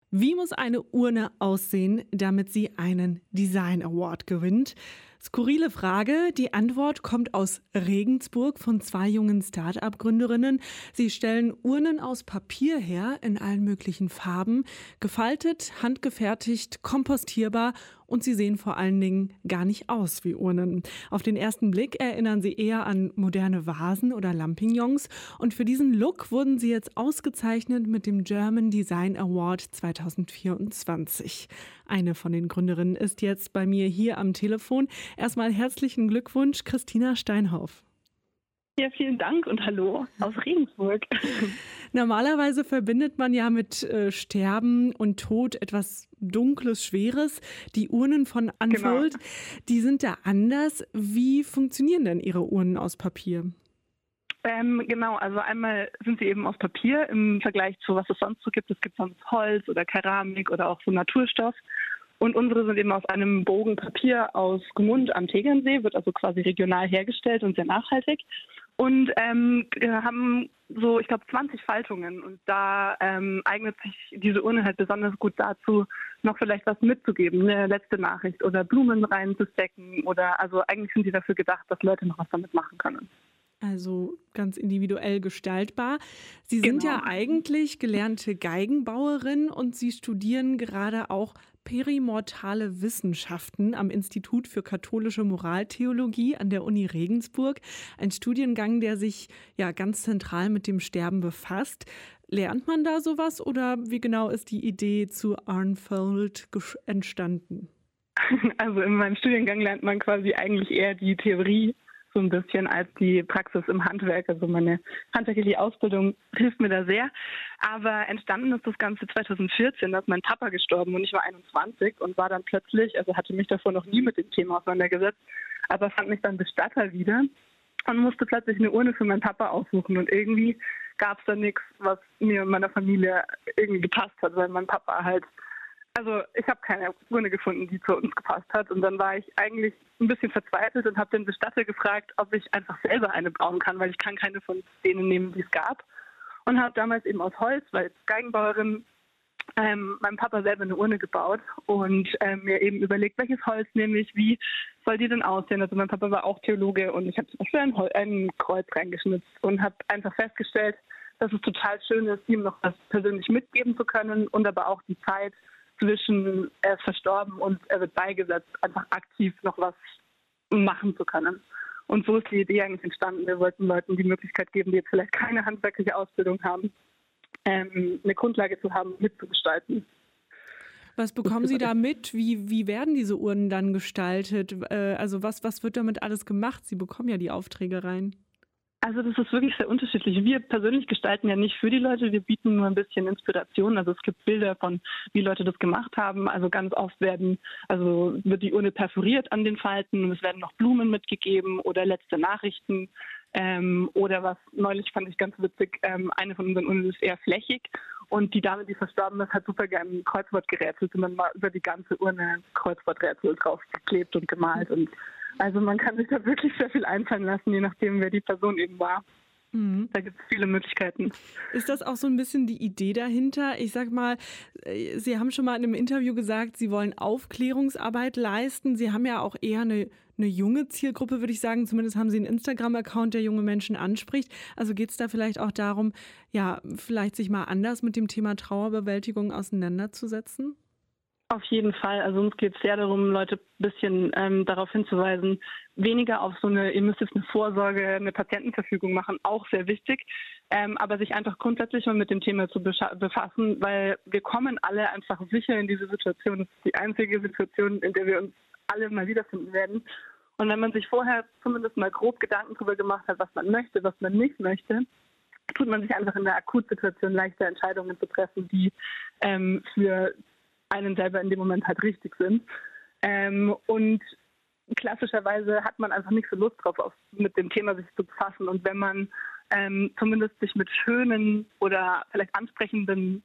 Wie muss eine Urne aussehen, damit sie einen Design Award gewinnt? Skurrile Frage. Die Antwort kommt aus Regensburg von zwei jungen Start-up-Gründerinnen. Sie stellen Urnen aus Papier her in allen möglichen Farben, gefaltet, handgefertigt, kompostierbar und sie sehen vor allen Dingen gar nicht aus wie Urnen. Auf den ersten Blick erinnern sie eher an moderne Vasen oder Lampignons und für diesen Look wurden sie jetzt ausgezeichnet mit dem German Design Award 2024. Eine von den Gründerinnen ist jetzt bei mir hier am Telefon. Erstmal herzlichen Glückwunsch, Christina Steinhoff. Ja, vielen Dank und hallo aus Regensburg. Normalerweise verbindet man ja mit Sterben und Tod etwas Dunkles, Schweres. Die Urnen von Unfold, die sind da anders. Wie funktionieren denn Ihre Urnen aus Papier? Genau, also einmal sind sie eben aus Papier im Vergleich zu was es sonst so gibt. Es gibt sonst Holz oder Keramik oder auch so Naturstoff. Und unsere sind eben aus einem Bogen Papier aus Gmund am Tegernsee, wird also quasi regional hergestellt und sehr nachhaltig. Und haben so, ich glaube, 20 Faltungen. Und da eignet sich diese Urne halt besonders gut dazu, noch vielleicht was mitzugeben, eine letzte Nachricht oder Blumen reinzustecken. Oder also eigentlich sind die dafür gedacht, dass Leute noch was damit machen können. Also ganz individuell gestaltbar. Sie sind ja eigentlich gelernte Geigenbauerin und Sie studieren gerade auch perimortale Wissenschaften am Institut für katholische Moraltheologie an der Uni Regensburg. Ein Studiengang, der sich ja ganz zentral mit dem Sterben befasst. Lernt man da sowas oder wie genau ist die Idee zu Unfold entstanden? Also in meinem Studiengang lernt man quasi eigentlich eher die Theorie so ein bisschen als die Praxis im Handwerk. Also meine handwerkliche Ausbildung hilft mir da sehr. Aber entstanden ist das Ganze 2014, da ist mein Papa gestorben und ich war 21 und war dann plötzlich, also hatte mich davor noch nie mit dem Thema auseinandergesetzt, aber fand mich dann Bestatter wieder und musste plötzlich eine Urne für meinen Papa aussuchen. Und irgendwie gab es da nichts, was mir und meiner Familie irgendwie gepasst hat, weil mein Papa halt, also ich habe keine Urne gefunden, die zu uns gepasst hat. Und dann war ich eigentlich ein bisschen verzweifelt und habe den Bestatter gefragt, ob ich einfach selber eine bauen kann, weil ich kann keine von denen nehmen, die es gab. Und habe damals eben aus Holz, weil als Geigenbauerin, meinem Papa selber eine Urne gebaut und mir eben überlegt, welches Holz nehme ich, wie soll die denn aussehen. Also mein Papa war auch Theologe und ich habe zum Beispiel ein Kreuz reingeschnitzt und habe einfach festgestellt, dass es total schön ist, ihm noch was persönlich mitgeben zu können und aber auch die Zeit zwischen er ist verstorben und er wird beigesetzt, einfach aktiv noch was machen zu können. Und so ist die Idee eigentlich entstanden. Wir wollten Leuten die Möglichkeit geben, die jetzt vielleicht keine handwerkliche Ausbildung haben, eine Grundlage zu haben, mitzugestalten. Was bekommen Sie da mit? Wie werden diese Urnen dann gestaltet? Also was wird damit alles gemacht? Sie bekommen ja die Aufträge rein. Also das ist wirklich sehr unterschiedlich. Wir persönlich gestalten ja nicht für die Leute, wir bieten nur ein bisschen Inspiration. Also es gibt Bilder von, wie Leute das gemacht haben. Also ganz oft wird die Urne perforiert an den Falten und es werden noch Blumen mitgegeben oder letzte Nachrichten. Oder was neulich fand ich ganz witzig, eine von unseren Urnen ist eher flächig und die Dame, die verstorben ist, hat super gerne ein Kreuzwort gerätselt und dann war über die ganze Urne Kreuzworträtsel draufgeklebt und gemalt und also man kann sich da wirklich sehr viel einfallen lassen, je nachdem, wer die Person eben war. Da gibt es viele Möglichkeiten. Ist das auch so ein bisschen die Idee dahinter? Ich sag mal, Sie haben schon mal in einem Interview gesagt, Sie wollen Aufklärungsarbeit leisten. Sie haben ja auch eher eine junge Zielgruppe, würde ich sagen. Zumindest haben Sie einen Instagram-Account, der junge Menschen anspricht. Also geht es da vielleicht auch darum, ja, vielleicht sich mal anders mit dem Thema Trauerbewältigung auseinanderzusetzen? Auf jeden Fall. Also uns geht es sehr darum, Leute ein bisschen darauf hinzuweisen, weniger auf so ihr müsst jetzt eine Vorsorge, eine Patientenverfügung machen, auch sehr wichtig, aber sich einfach grundsätzlich mal mit dem Thema zu befassen, weil wir kommen alle einfach sicher in diese Situation. Das ist die einzige Situation, in der wir uns alle mal wiederfinden werden. Und wenn man sich vorher zumindest mal grob Gedanken darüber gemacht hat, was man möchte, was man nicht möchte, tut man sich einfach in der Akutsituation leichter Entscheidungen zu treffen, die für einen selber in dem Moment halt richtig sind. Und klassischerweise hat man einfach nicht so Lust drauf, mit dem Thema sich zu befassen. Und wenn man zumindest sich mit schönen oder vielleicht ansprechenden,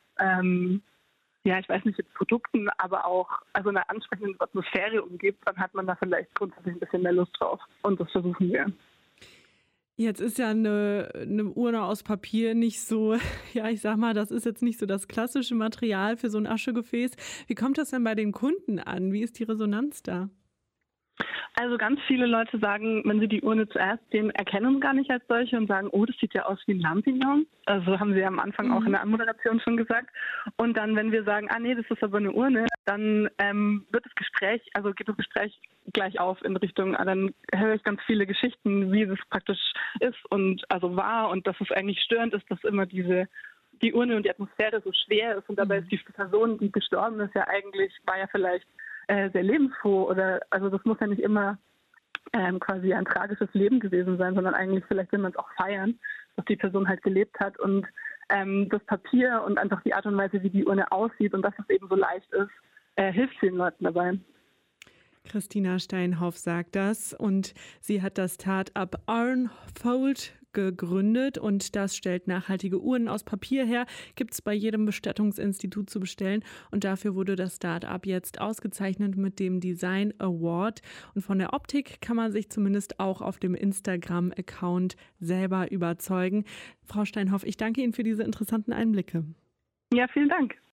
ich weiß nicht, jetzt Produkten, aber auch also einer ansprechenden Atmosphäre umgibt, dann hat man da vielleicht grundsätzlich ein bisschen mehr Lust drauf. Und das versuchen wir. Jetzt ist ja eine Urne aus Papier nicht so ja, ich sage mal, das ist jetzt nicht so das klassische Material für so ein Aschegefäß. Wie kommt das denn bei den Kunden an? Wie ist die Resonanz da? Also ganz viele Leute sagen, wenn sie die Urne zuerst sehen, erkennen es gar nicht als solche und sagen, oh, das sieht ja aus wie ein Lampignon. Also haben sie ja am Anfang auch in Mhm. der Anmoderation schon gesagt. Und dann, wenn wir sagen, ah nee, das ist aber eine Urne, dann geht das Gespräch gleich auf in Richtung, dann höre ich ganz viele Geschichten, wie das praktisch ist und also war und dass es eigentlich störend ist, dass immer die Urne und die Atmosphäre so schwer ist und dabei ist Mhm. die Person, die gestorben ist, war ja vielleicht sehr lebensfroh oder also das muss ja nicht immer quasi ein tragisches Leben gewesen sein, sondern eigentlich vielleicht will man es auch feiern, dass die Person halt gelebt hat und das Papier und einfach die Art und Weise, wie die Urne aussieht und dass es eben so leicht ist, hilft vielen Leuten dabei. Christina Steinhoff sagt das und sie hat das Start-up Arnfold gegründet und das stellt nachhaltige Uhren aus Papier her, gibt es bei jedem Bestattungsinstitut zu bestellen und dafür wurde das Start-up jetzt ausgezeichnet mit dem Design Award und von der Optik kann man sich zumindest auch auf dem Instagram-Account selber überzeugen. Frau Steinhoff, ich danke Ihnen für diese interessanten Einblicke. Ja, vielen Dank.